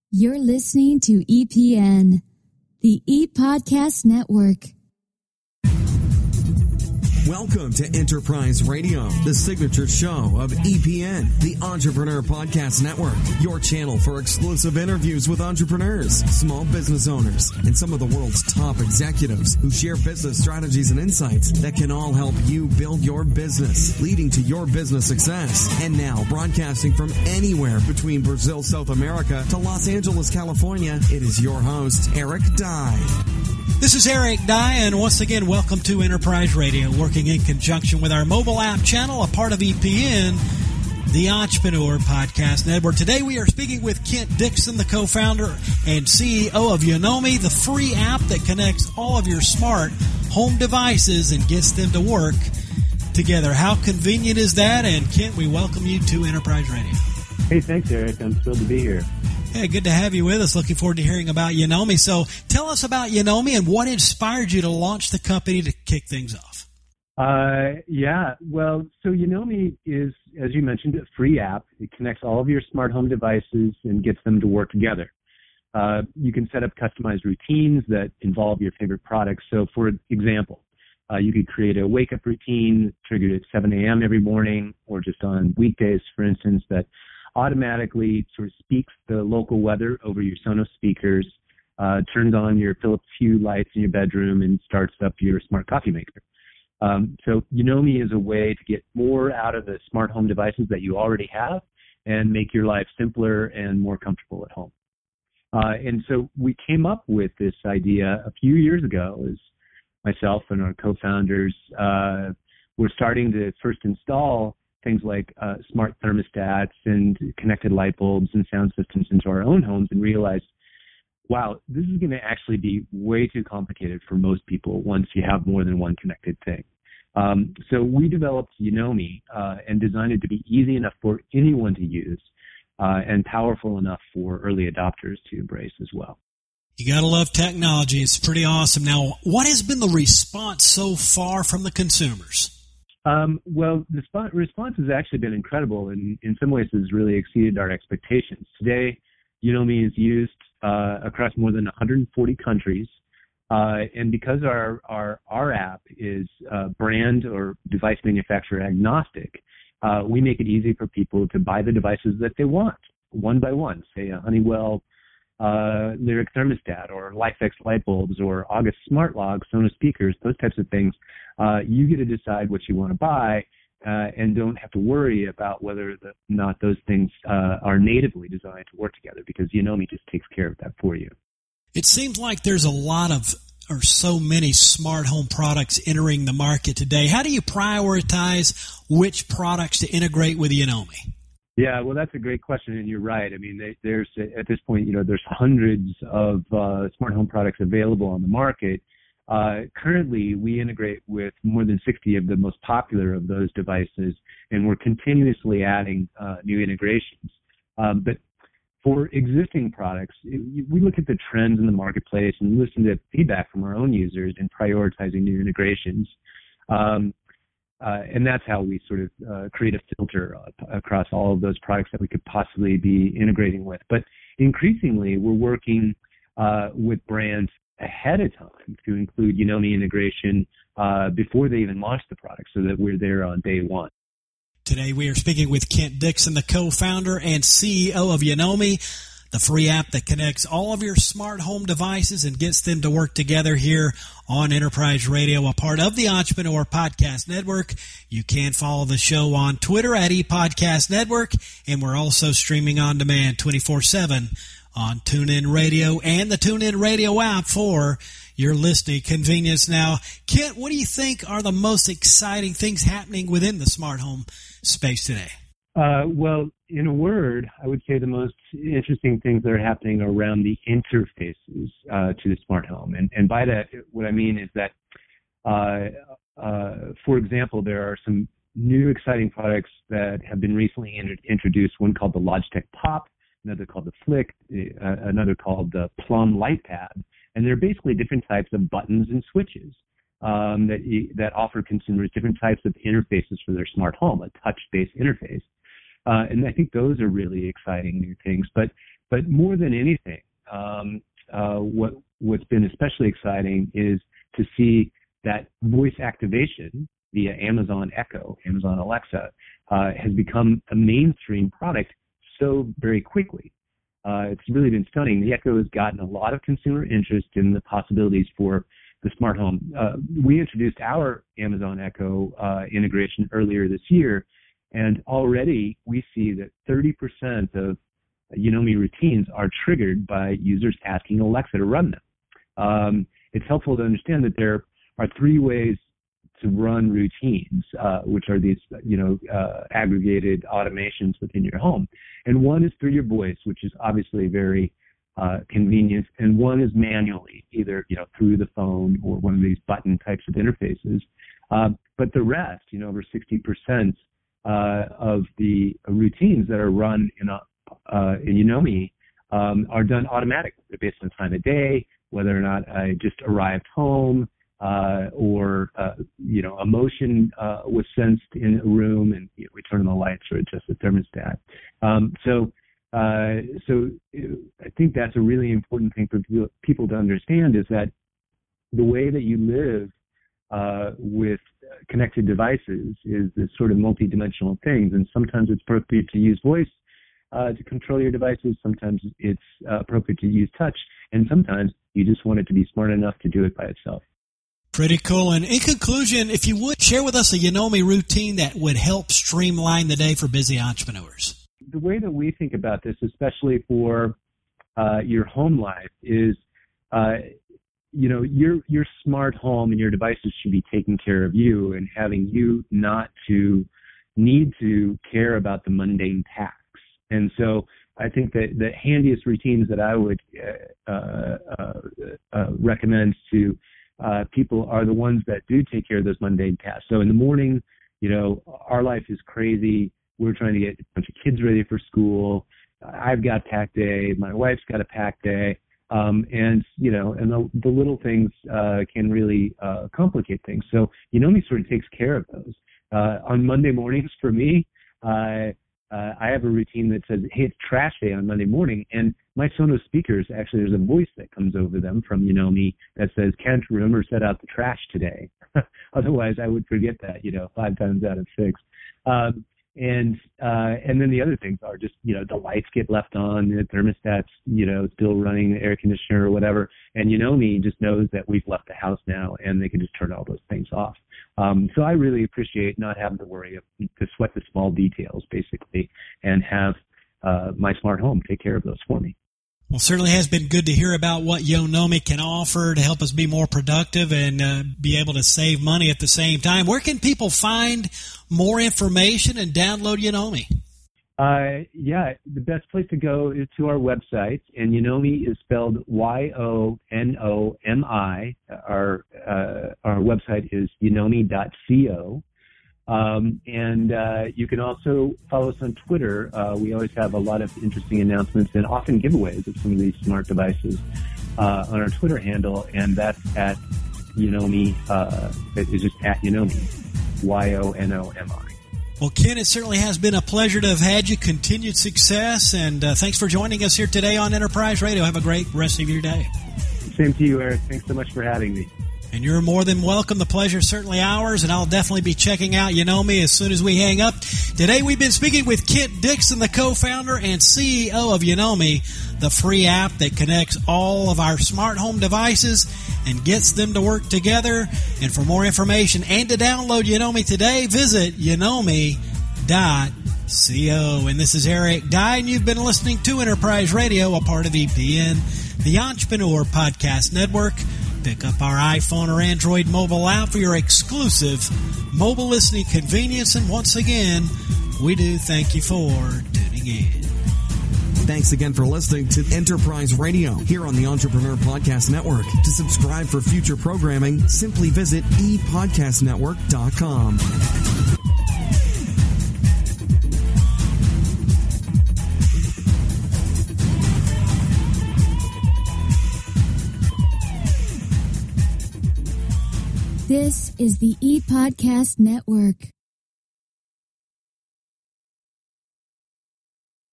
You're listening to EPN, the ePodcast Network. Welcome to Enterprise Radio, the signature show of EPN, the Entrepreneur Podcast Network, your channel for exclusive interviews with entrepreneurs, small business owners, and some of the world's top executives who share business strategies and insights that can all help you build your business, leading to your business success. And now, broadcasting from anywhere between Brazil, South America to Los Angeles, California, it is your host, Eric Dye. This is Eric Dye, and once again, welcome to Enterprise Radio, working in conjunction with our mobile app channel, a part of EPN, the Entrepreneur Podcast Network. Today we are speaking with Kent Dixon, the co-founder and CEO of Yonomi, the free app that connects all of your smart home devices and gets them to work together. How convenient is that? And Kent, we welcome you to Enterprise Radio. Hey, thanks, Eric. I'm thrilled to be here. Hey, good to have you with us. Looking forward to hearing about Yonomi. So tell us about Yonomi and what inspired you to launch the company to kick things off. So Yonomi is, as you mentioned, a free app. It connects all of your smart home devices and gets them to work together. You can set up customized routines that involve your favorite products. So, for example, you could create a wake-up routine triggered at 7 a.m. every morning, or just on weekdays, for instance, that automatically sort of speaks the local weather over your Sonos speakers, turns on your Philips Hue lights in your bedroom, and starts up your smart coffee maker. So Yonomi is a way to get more out of the smart home devices that you already have and make your life simpler and more comfortable at home. And so we came up with this idea a few years ago as myself and our co-founders were starting to first install things like smart thermostats and connected light bulbs and sound systems into our own homes, and realized, wow, this is going to actually be way too complicated for most people once you have more than one connected thing. So we developed Yonomi and designed it to be easy enough for anyone to use and powerful enough for early adopters to embrace as well. You got to love technology. It's pretty awesome. Now, what has been the response so far from the consumers? The response has actually been incredible, and in some ways has really exceeded our expectations. Today, Yonomi is used across more than 140 countries, and because our app is brand or device manufacturer agnostic, we make it easy for people to buy the devices that they want, one by one, say a Honeywell Lyric thermostat or LIFX light bulbs or August smart log, Sonos speakers, those types of things. You get to decide what you want to buy and don't have to worry about whether or not those things are natively designed to work together, because Yonomi just takes care of that for you. It seems like there's so many smart home products entering the market today. How do you prioritize which products to integrate with Yonomi? Yeah, well, that's a great question, and you're right. I mean, there's at this point, there's hundreds of smart home products available on the market. Currently, we integrate with more than 60 of the most popular of those devices, and we're continuously adding new integrations. But for existing products, we look at the trends in the marketplace and listen to feedback from our own users in prioritizing new integrations. And that's how we sort of create a filter across all of those products that we could possibly be integrating with. But increasingly, we're working with brands ahead of time to include Yonomi integration before they even launch the product, so that we're there on day one. Today we are speaking with Kent Dixon, the co-founder and CEO of Yonomi, the free app that connects all of your smart home devices and gets them to work together here on Enterprise Radio, a part of the Entrepreneur Podcast Network. You can follow the show on Twitter at ePodcast Network, and we're also streaming on demand 24/7 on TuneIn Radio and the TuneIn Radio app for your listening convenience. Now, Kent, what do you think are the most exciting things happening within the smart home space today? Well, in a word, I would say the most interesting things that are happening around the interfaces to the smart home. And by that, what I mean is that, for example, there are some new exciting products that have been recently introduced, one called the Logitech Pop, another called the Flick, another called the Plum LightPad. And they're basically different types of buttons and switches that offer consumers different types of interfaces for their smart home, a touch-based interface. And I think those are really exciting new things. But But more than anything, what's been especially exciting is to see that voice activation via Amazon Echo, Amazon Alexa, has become a mainstream product so very quickly. It's really been stunning. The Echo has gotten a lot of consumer interest in the possibilities for the smart home. We introduced our Amazon Echo integration earlier this year, and already we see that 30% of Yonomi routines are triggered by users asking Alexa to run them. It's helpful to understand that there are three ways to run routines, which are these, aggregated automations within your home. And one is through your voice, which is obviously very convenient, and one is manually, either, through the phone or one of these button types of interfaces. But the rest, over 60% of the routines that are run in Yonomi are done automatically. They're based on time of day, whether or not I just arrived home, or a motion was sensed in a room, and we turn on the lights or adjust the thermostat. So I think that's a really important thing for people to understand, is that the way that you live with connected devices is this sort of multidimensional things, and sometimes it's appropriate to use voice to control your devices, sometimes it's appropriate to use touch, and sometimes you just want it to be smart enough to do it by itself. Pretty cool. And in conclusion, if you would, share with us a Yonomi routine that would help streamline the day for busy entrepreneurs. The way that we think about this, especially for your home life, is your smart home and your devices should be taking care of you, and having you not to need to care about the mundane tasks. And so I think that the handiest routines that I would recommend to people are the ones that do take care of those mundane tasks. So in the morning, our life is crazy. We're trying to get a bunch of kids ready for school. I've got packed day. My wife's got a packed day. And the little things can really complicate things. So Yonomi sort of takes care of those. On Monday mornings for me, I have a routine that says, hey, it's trash day on Monday morning, and my Sonos speakers, actually there's a voice that comes over them from Yonomi that says, can't remember set out the trash today. Otherwise I would forget that, 5 times out of 6. And then the other things are just, the lights get left on, the thermostat's, still running, the air conditioner or whatever. And Yonomi just knows that we've left the house now, and they can just turn all those things off. So I really appreciate not having to sweat the small details, basically, and have my smart home take care of those for me. Well, certainly has been good to hear about what Yonomi can offer to help us be more productive and be able to save money at the same time. Where can people find more information and download Yonomi? The best place to go is to our website, and Yonomi is spelled Yonomi. Our website is yonomi.co. And you can also follow us on Twitter. We always have a lot of interesting announcements and often giveaways of some of these smart devices on our Twitter handle, and that's at Yonomi. It's just at Yonomi, Yonomi. Well, Ken, it certainly has been a pleasure to have had you. Continued success, and thanks for joining us here today on Enterprise Radio. Have a great rest of your day. Same to you, Eric. Thanks so much for having me. And you're more than welcome. The pleasure is certainly ours, and I'll definitely be checking out Yonomi as soon as we hang up. Today we've been speaking with Kent Dixon, the co-founder and CEO of Yonomi, the free app that connects all of our smart home devices and gets them to work together. And for more information and to download Yonomi today, visit yonomi.co. And this is Eric Dye, and you've been listening to Enterprise Radio, a part of EPN, the Entrepreneur Podcast Network. Pick up our iPhone or Android mobile app for your exclusive mobile listening convenience. And once again, we do thank you for tuning in. Thanks again for listening to Enterprise Radio here on the Entrepreneur Podcast Network. To subscribe for future programming, simply visit epodcastnetwork.com. This is the ePodcast Network.